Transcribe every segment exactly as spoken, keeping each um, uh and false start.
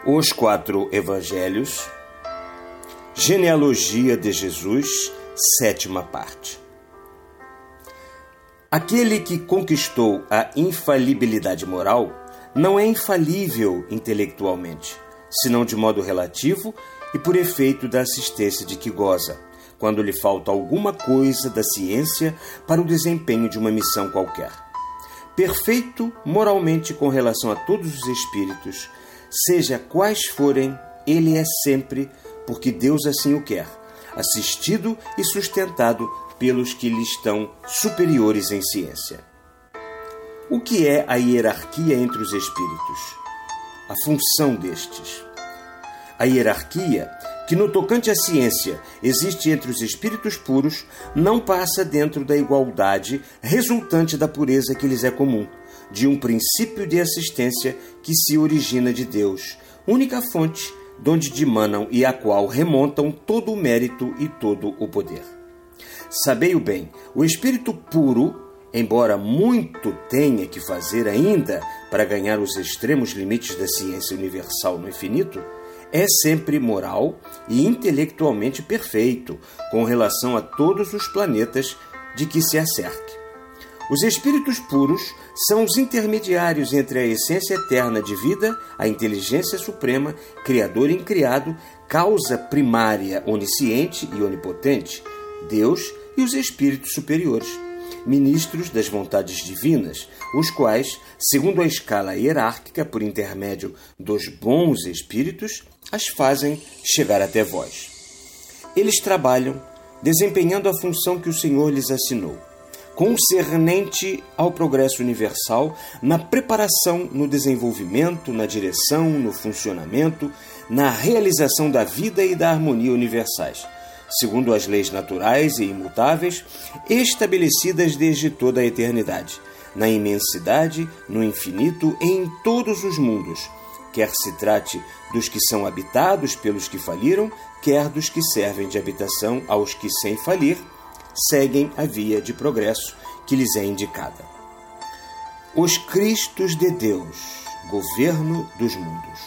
Os Quatro Evangelhos, Genealogia de Jesus, sétima parte. Aquele que conquistou a infalibilidade moral não é infalível intelectualmente, senão de modo relativo e por efeito da assistência de que goza, quando lhe falta alguma coisa da ciência para o desempenho de uma missão qualquer. Perfeito moralmente com relação a todos os espíritos, seja quais forem, ele é sempre, porque Deus assim o quer, assistido e sustentado pelos que lhe estão superiores em ciência. O que é a hierarquia entre os espíritos? A função destes. A hierarquia, que no tocante à ciência existe entre os espíritos puros, não passa dentro da igualdade resultante da pureza que lhes é comum, de um princípio de assistência que se origina de Deus, única fonte donde dimanam e a qual remontam todo o mérito e todo o poder. Sabei-o bem, o espírito puro, embora muito tenha que fazer ainda para ganhar os extremos limites da ciência universal no infinito, é sempre moral e intelectualmente perfeito com relação a todos os planetas de que se acerque. Os espíritos puros são os intermediários entre a essência eterna de vida, a inteligência suprema, criador e incriado, causa primária, onisciente e onipotente, Deus e os espíritos superiores, ministros das vontades divinas, os quais, segundo a escala hierárquica por intermédio dos bons espíritos, as fazem chegar até vós. Eles trabalham, desempenhando a função que o Senhor lhes assinou, concernente ao progresso universal, na preparação, no desenvolvimento, na direção, no funcionamento, na realização da vida e da harmonia universais, segundo as leis naturais e imutáveis, estabelecidas desde toda a eternidade, na imensidade, no infinito e em todos os mundos, quer se trate dos que são habitados pelos que faliram, quer dos que servem de habitação aos que, sem falir, seguem a via de progresso que lhes é indicada. Os Cristos de Deus, governo dos mundos.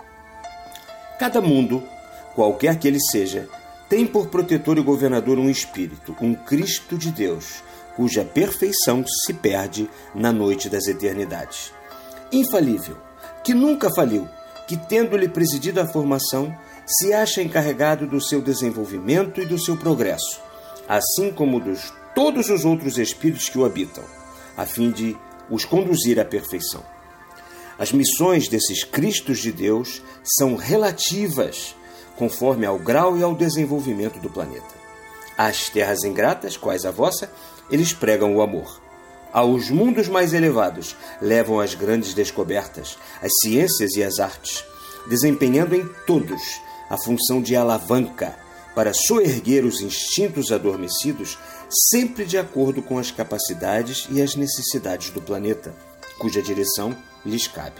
Cada mundo, qualquer que ele seja, tem por protetor e governador um espírito, um Cristo de Deus, cuja perfeição se perde na noite das eternidades. Infalível, que nunca faliu, que tendo-lhe presidido a formação, se acha encarregado do seu desenvolvimento e do seu progresso, assim como dos todos os outros espíritos que o habitam, a fim de os conduzir à perfeição. As missões desses Cristos de Deus são relativas, conforme ao grau e ao desenvolvimento do planeta. Às terras ingratas, quais a vossa, eles pregam o amor. Aos mundos mais elevados, levam as grandes descobertas, as ciências e as artes, desempenhando em todos a função de alavanca, para soerguer os instintos adormecidos, sempre de acordo com as capacidades e as necessidades do planeta, cuja direção lhes cabe.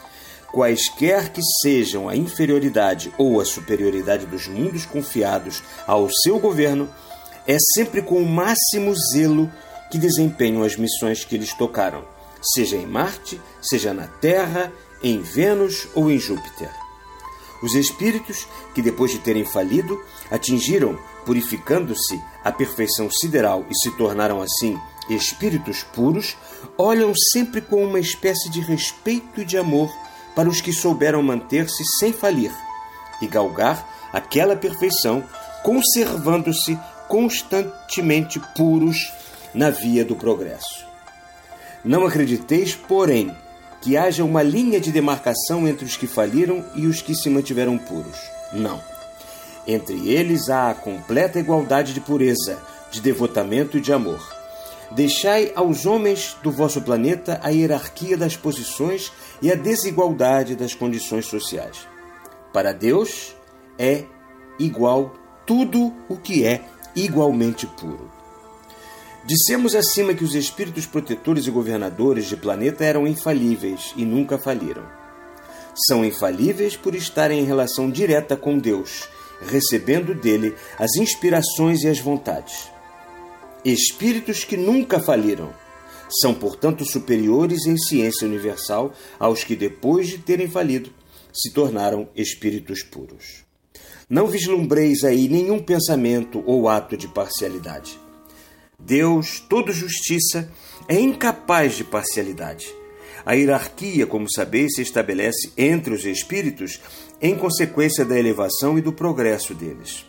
Quaisquer que sejam a inferioridade ou a superioridade dos mundos confiados ao seu governo, é sempre com o máximo zelo que desempenham as missões que lhes tocaram, seja em Marte, seja na Terra, em Vênus ou em Júpiter. Os espíritos, que depois de terem falido, atingiram, purificando-se, a perfeição sideral e se tornaram assim espíritos puros, olham sempre com uma espécie de respeito e de amor para os que souberam manter-se sem falir e galgar aquela perfeição, conservando-se constantemente puros na via do progresso. Não acrediteis, porém, que haja uma linha de demarcação entre os que faliram e os que se mantiveram puros. Não. Entre eles há a completa igualdade de pureza, de devotamento e de amor. Deixai aos homens do vosso planeta a hierarquia das posições e a desigualdade das condições sociais. Para Deus é igual tudo o que é igualmente puro. Dissemos acima que os espíritos protetores e governadores de planeta eram infalíveis e nunca faliram. São infalíveis por estarem em relação direta com Deus, recebendo dele as inspirações e as vontades. Espíritos que nunca faliram são, portanto, superiores em ciência universal aos que, depois de terem falido, se tornaram espíritos puros. Não vislumbreis aí nenhum pensamento ou ato de parcialidade. Deus, todo justiça, é incapaz de parcialidade. A hierarquia, como sabeis, se estabelece entre os espíritos em consequência da elevação e do progresso deles.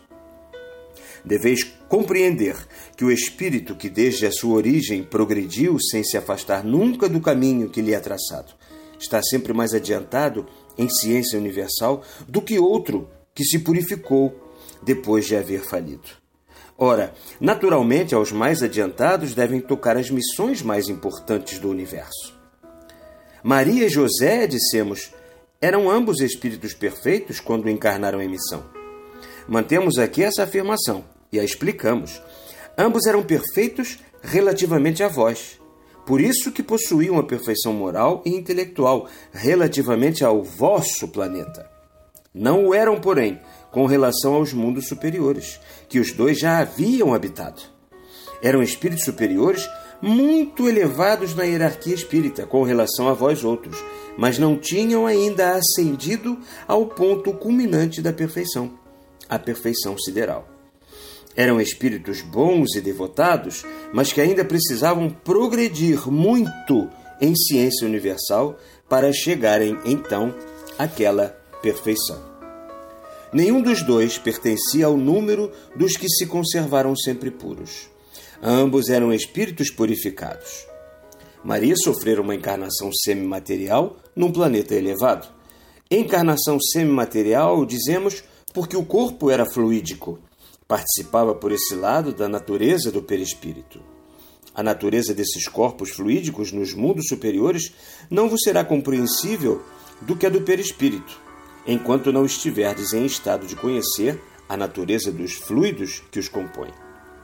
Deveis compreender que o espírito que desde a sua origem progrediu sem se afastar nunca do caminho que lhe é traçado, está sempre mais adiantado em ciência universal do que outro que se purificou depois de haver falido. Ora, naturalmente, aos mais adiantados devem tocar as missões mais importantes do universo. Maria e José, dissemos, eram ambos espíritos perfeitos quando encarnaram em missão. Mantemos aqui essa afirmação e a explicamos. Ambos eram perfeitos relativamente a vós. Por isso que possuíam a perfeição moral e intelectual relativamente ao vosso planeta. Não o eram, porém, com relação aos mundos superiores, que os dois já haviam habitado. Eram espíritos superiores muito elevados na hierarquia espírita com relação a vós outros, mas não tinham ainda ascendido ao ponto culminante da perfeição, a perfeição sideral. Eram espíritos bons e devotados, mas que ainda precisavam progredir muito em ciência universal para chegarem, então, àquela perfeição. Nenhum dos dois pertencia ao número dos que se conservaram sempre puros. Ambos eram espíritos purificados. Maria sofrera uma encarnação semimaterial num planeta elevado. Encarnação semimaterial, dizemos, porque o corpo era fluídico. Participava por esse lado da natureza do perispírito. A natureza desses corpos fluídicos nos mundos superiores não vos será compreensível do que a do perispírito, enquanto não estiverdes em estado de conhecer a natureza dos fluidos que os compõem.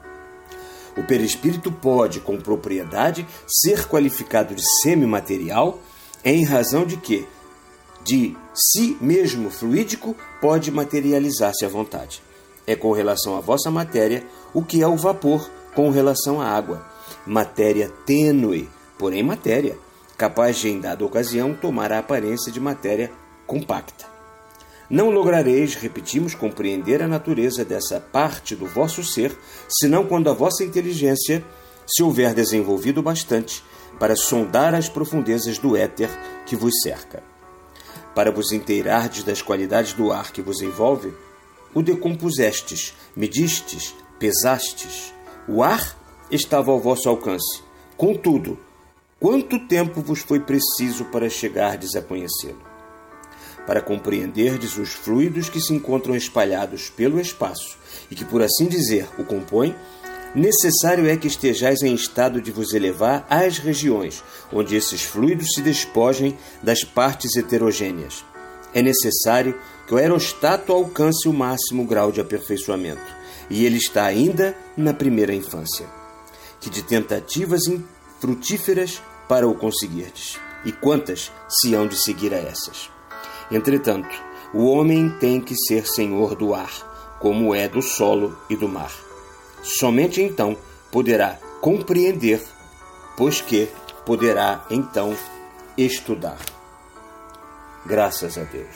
O perispírito pode, com propriedade, ser qualificado de semimaterial em razão de que, de si mesmo fluídico, pode materializar-se à vontade. É com relação à vossa matéria o que é o vapor com relação à água. Matéria tênue, porém matéria, capaz de, em dada ocasião, tomar a aparência de matéria compacta. Não lograreis, repetimos, compreender a natureza dessa parte do vosso ser, senão quando a vossa inteligência se houver desenvolvido bastante para sondar as profundezas do éter que vos cerca. Para vos inteirardes das qualidades do ar que vos envolve, o decompusestes, medistes, pesastes. O ar estava ao vosso alcance. Contudo, quanto tempo vos foi preciso para chegardes a conhecê-lo? Para compreenderdes os fluidos que se encontram espalhados pelo espaço e que, por assim dizer, o compõem, necessário é que estejais em estado de vos elevar às regiões onde esses fluidos se despojem das partes heterogêneas. É necessário que o aerostato alcance o máximo grau de aperfeiçoamento, e ele está ainda na primeira infância. Que de tentativas infrutíferas para o conseguirdes, e quantas se hão de seguir a essas. Entretanto, o homem tem que ser senhor do ar, como é do solo e do mar. Somente então poderá compreender, pois que poderá então estudar. Graças a Deus.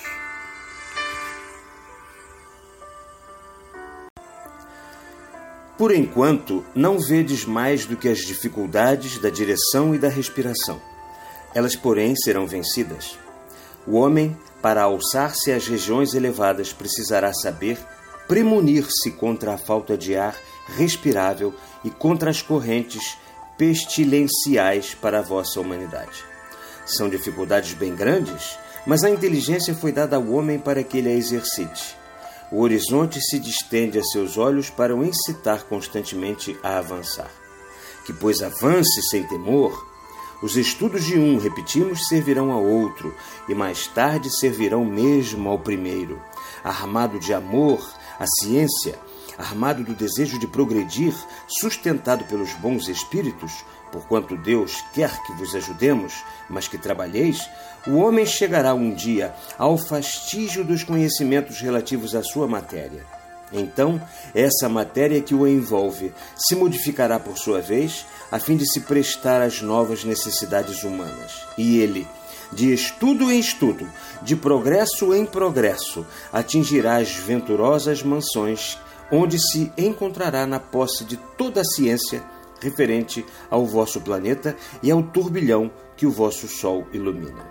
Por enquanto, não vedes mais do que as dificuldades da direção e da respiração. Elas, porém, serão vencidas. O homem, para alçar-se às regiões elevadas, precisará saber premunir-se contra a falta de ar respirável e contra as correntes pestilenciais para a vossa humanidade. São dificuldades bem grandes, mas a inteligência foi dada ao homem para que ele a exercite. O horizonte se distende a seus olhos para o incitar constantemente a avançar. Que, pois, avance sem temor. Os estudos de um, repetimos, servirão ao outro, e mais tarde servirão mesmo ao primeiro. Armado de amor, a ciência, armado do desejo de progredir, sustentado pelos bons espíritos, porquanto Deus quer que vos ajudemos, mas que trabalheis, o homem chegará um dia ao fastígio dos conhecimentos relativos à sua matéria. Então, essa matéria que o envolve se modificará por sua vez, a fim de se prestar às novas necessidades humanas. E ele, de estudo em estudo, de progresso em progresso, atingirá as venturosas mansões, onde se encontrará na posse de toda a ciência referente ao vosso planeta e ao turbilhão que o vosso Sol ilumina.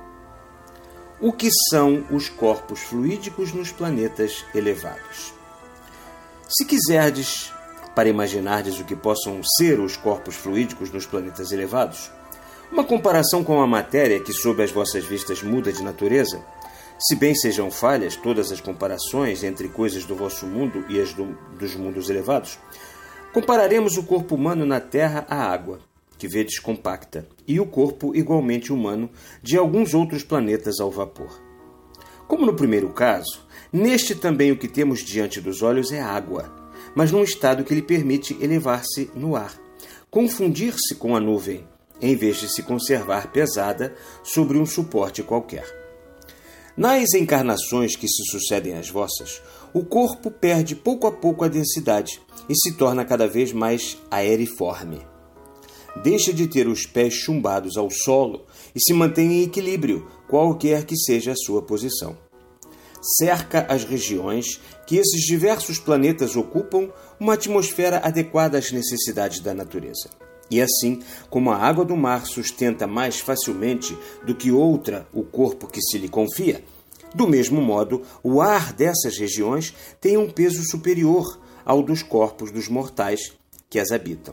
O que são os corpos fluídicos nos planetas elevados? Se quiserdes, para imaginardes o que possam ser os corpos fluídicos nos planetas elevados, uma comparação com a matéria que sob as vossas vistas muda de natureza, se bem sejam falhas todas as comparações entre coisas do vosso mundo e as do, dos mundos elevados, compararemos o corpo humano na Terra à água, que vedes compacta, e o corpo igualmente humano de alguns outros planetas ao vapor. Como no primeiro caso, neste também o que temos diante dos olhos é água, mas num estado que lhe permite elevar-se no ar, confundir-se com a nuvem, em vez de se conservar pesada sobre um suporte qualquer. Nas encarnações que se sucedem às vossas, o corpo perde pouco a pouco a densidade e se torna cada vez mais aeriforme. Deixa de ter os pés chumbados ao solo e se mantém em equilíbrio, qualquer que seja a sua posição. Cerca as regiões que esses diversos planetas ocupam uma atmosfera adequada às necessidades da natureza. E assim, como a água do mar sustenta mais facilmente do que outra o corpo que se lhe confia, do mesmo modo, o ar dessas regiões tem um peso superior ao dos corpos dos mortais que as habitam.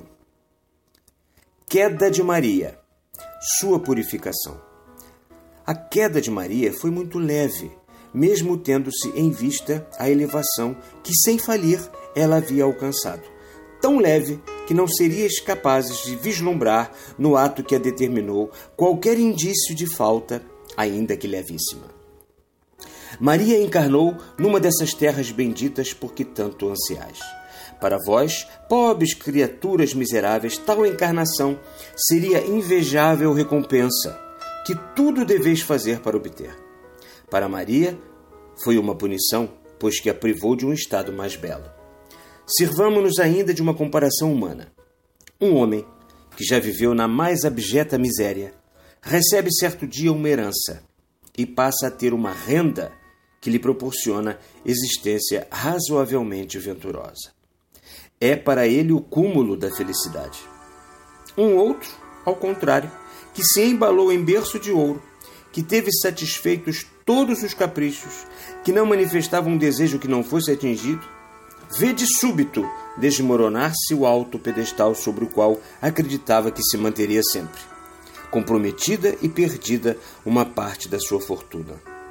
Queda de Maria. Sua purificação. A queda de Maria foi muito leve, mesmo tendo-se em vista a elevação que, sem falir, ela havia alcançado. Tão leve que não serias capazes de vislumbrar no ato que a determinou qualquer indício de falta, ainda que levíssima. Maria encarnou numa dessas terras benditas por que tanto ansiais. Para vós, pobres criaturas miseráveis, tal encarnação seria invejável recompensa, que tudo deveis fazer para obter. Para Maria, foi uma punição, pois que a privou de um estado mais belo. Sirvamo-nos ainda de uma comparação humana. Um homem, que já viveu na mais abjeta miséria, recebe certo dia uma herança e passa a ter uma renda que lhe proporciona existência razoavelmente venturosa. É para ele o cúmulo da felicidade. Um outro, ao contrário, que se embalou em berço de ouro, que teve satisfeitos todos os caprichos, que não manifestava um desejo que não fosse atingido, vê de súbito desmoronar-se o alto pedestal sobre o qual acreditava que se manteria sempre, comprometida e perdida uma parte da sua fortuna.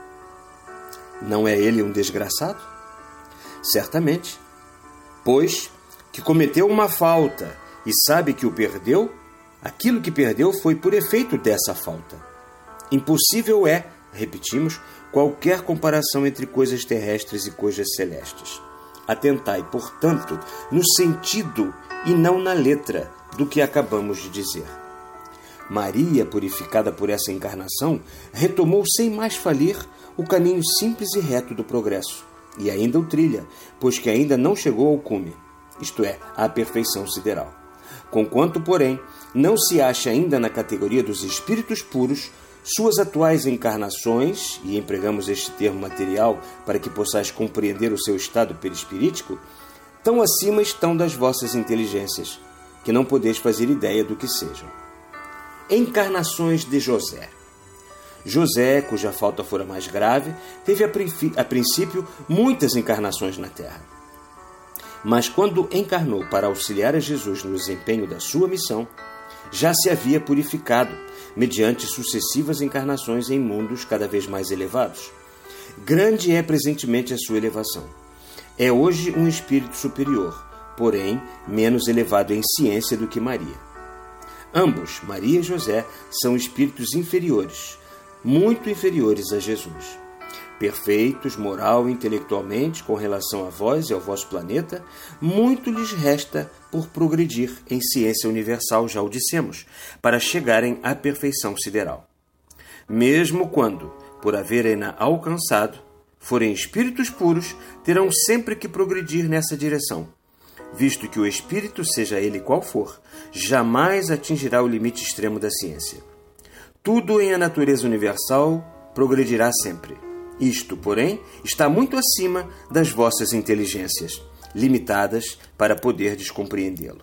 Não é ele um desgraçado? Certamente, pois que cometeu uma falta e sabe que o perdeu, aquilo que perdeu foi por efeito dessa falta. Impossível é, repetimos, qualquer comparação entre coisas terrestres e coisas celestes. Atentai, portanto, no sentido e não na letra do que acabamos de dizer. Maria, purificada por essa encarnação, retomou sem mais falir o caminho simples e reto do progresso, e ainda o trilha, pois que ainda não chegou ao cume, isto é, à perfeição sideral. Conquanto, porém, não se acha ainda na categoria dos espíritos puros, suas atuais encarnações, e empregamos este termo material para que possais compreender o seu estado perispirítico, tão acima estão das vossas inteligências, que não podeis fazer ideia do que sejam. Encarnações de José. José, cuja falta fora mais grave, teve a, a princípio muitas encarnações na Terra. Mas quando encarnou para auxiliar a Jesus no desempenho da sua missão, já se havia purificado, mediante sucessivas encarnações em mundos cada vez mais elevados. Grande é presentemente a sua elevação. É hoje um espírito superior, porém menos elevado em ciência do que Maria. Ambos, Maria e José, são espíritos inferiores, muito inferiores a Jesus. Perfeitos, moral e intelectualmente, com relação a vós e ao vosso planeta, muito lhes resta por progredir em ciência universal, já o dissemos, para chegarem à perfeição sideral. Mesmo quando, por haverem-na alcançado, forem espíritos puros, terão sempre que progredir nessa direção, visto que o espírito, seja ele qual for, jamais atingirá o limite extremo da ciência. Tudo em a natureza universal progredirá sempre. Isto, porém, está muito acima das vossas inteligências, limitadas para poderdes compreendê-lo.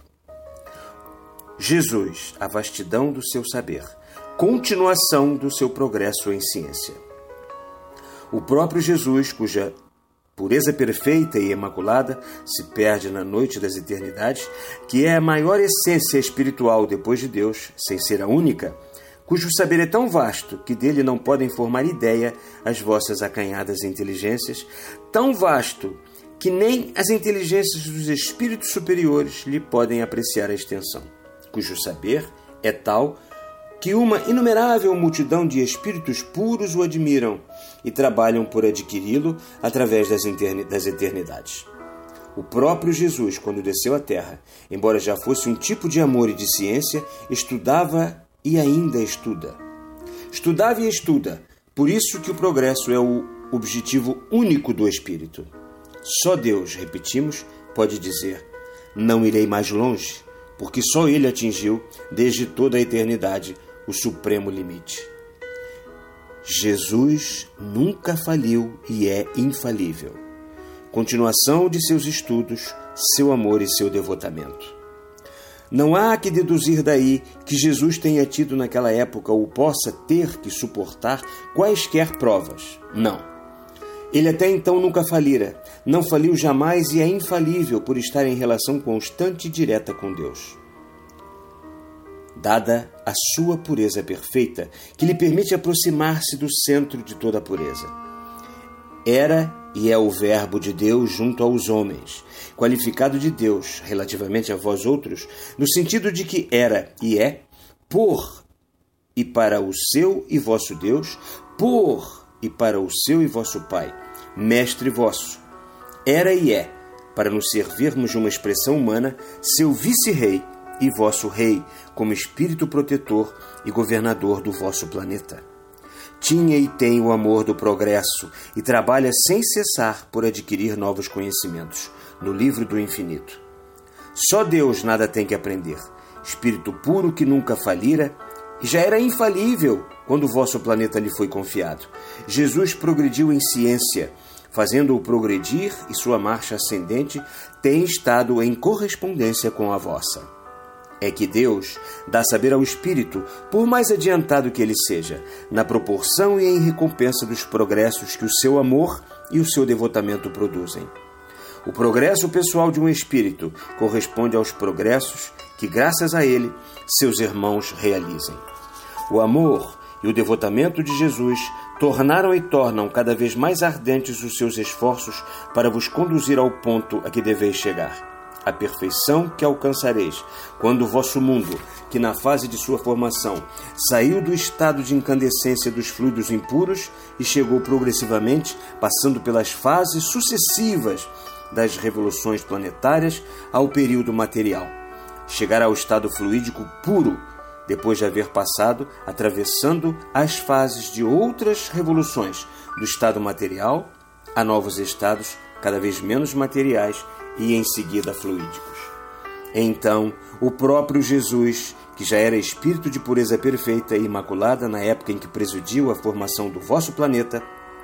Jesus, a vastidão do seu saber, continuação do seu progresso em ciência. O próprio Jesus, cuja pureza perfeita e imaculada se perde na noite das eternidades, que é a maior essência espiritual depois de Deus, sem ser a única, cujo saber é tão vasto que dele não podem formar ideia as vossas acanhadas inteligências, tão vasto que nem as inteligências dos espíritos superiores lhe podem apreciar a extensão, cujo saber é tal que uma inumerável multidão de espíritos puros o admiram e trabalham por adquiri-lo através das, das eternidades. O próprio Jesus, quando desceu à Terra, embora já fosse um tipo de amor e de ciência, estudava e ainda estuda. Estudava e estuda, por isso que o progresso é o objetivo único do Espírito. Só Deus, repetimos, pode dizer, não irei mais longe, porque só Ele atingiu, desde toda a eternidade, o supremo limite. Jesus nunca faliu e é infalível. Continuação de seus estudos, seu amor e seu devotamento. Não há que deduzir daí que Jesus tenha tido naquela época ou possa ter que suportar quaisquer provas. Não. Ele até então nunca falira, não faliu jamais e é infalível por estar em relação constante e direta com Deus. Dada a sua pureza perfeita, que lhe permite aproximar-se do centro de toda a pureza. Era e é o Verbo de Deus junto aos homens, qualificado de Deus relativamente a vós outros, no sentido de que era e é por e para o seu e vosso Deus, por e para o seu e vosso Pai, mestre vosso. Era e é, para nos servirmos de uma expressão humana, seu vice-rei, e vosso rei, como espírito protetor e governador do vosso planeta. Tinha e tem o amor do progresso e trabalha sem cessar por adquirir novos conhecimentos, no livro do infinito. Só Deus nada tem que aprender, espírito puro que nunca falira, e já era infalível quando o vosso planeta lhe foi confiado. Jesus progrediu em ciência, fazendo-o progredir, e sua marcha ascendente tem estado em correspondência com a vossa. É que Deus dá saber ao Espírito, por mais adiantado que ele seja, na proporção e em recompensa dos progressos que o seu amor e o seu devotamento produzem. O progresso pessoal de um Espírito corresponde aos progressos que, graças a ele, seus irmãos realizem. O amor e o devotamento de Jesus tornaram e tornam cada vez mais ardentes os seus esforços para vos conduzir ao ponto a que deveis chegar. A perfeição que alcançareis quando o vosso mundo, que na fase de sua formação saiu do estado de incandescência dos fluidos impuros e chegou progressivamente, passando pelas fases sucessivas das revoluções planetárias ao período material, chegará ao estado fluídico puro, depois de haver passado atravessando as fases de outras revoluções do estado material a novos estados cada vez menos materiais e em seguida fluídicos. Então, o próprio Jesus, que já era espírito de pureza perfeita e imaculada na época em que presidiu a formação do vosso planeta,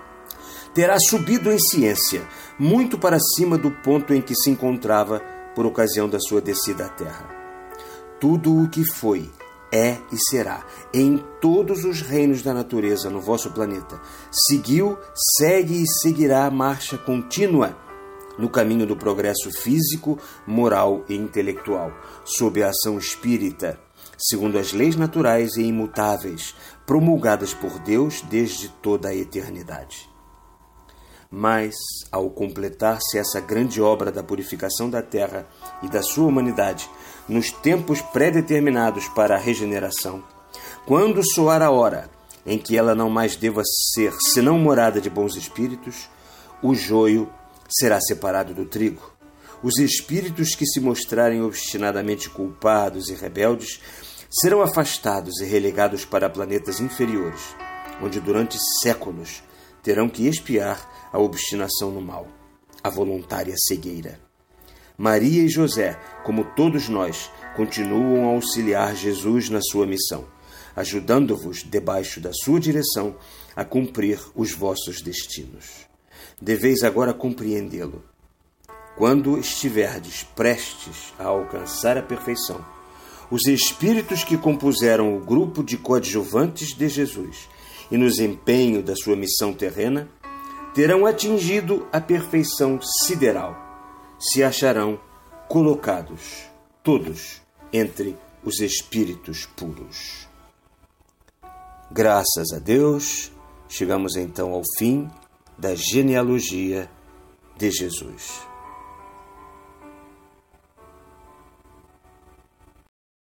terá subido em ciência, muito para cima do ponto em que se encontrava por ocasião da sua descida à Terra. Tudo o que foi, é e será, em todos os reinos da natureza no vosso planeta, seguiu, segue e seguirá a marcha contínua no caminho do progresso físico, moral e intelectual, sob a ação espírita, segundo as leis naturais e imutáveis, promulgadas por Deus desde toda a eternidade. Mas, ao completar-se essa grande obra da purificação da Terra e da sua humanidade, nos tempos pré-determinados para a regeneração, quando soar a hora em que ela não mais deva ser senão morada de bons espíritos, o joio será separado do trigo. Os espíritos que se mostrarem obstinadamente culpados e rebeldes serão afastados e relegados para planetas inferiores, onde durante séculos terão que expiar a obstinação no mal, a voluntária cegueira. Maria e José, como todos nós, continuam a auxiliar Jesus na sua missão. ajudando-vos, debaixo da sua direção, a cumprir os vossos destinos. Deveis agora compreendê-lo. Quando estiverdes prestes a alcançar a perfeição, os espíritos que compuseram o grupo de coadjuvantes de Jesus e nos empenho da sua missão terrena terão atingido a perfeição sideral, se acharão colocados, todos, entre os espíritos puros. Graças a Deus, chegamos então ao fim da genealogia de Jesus.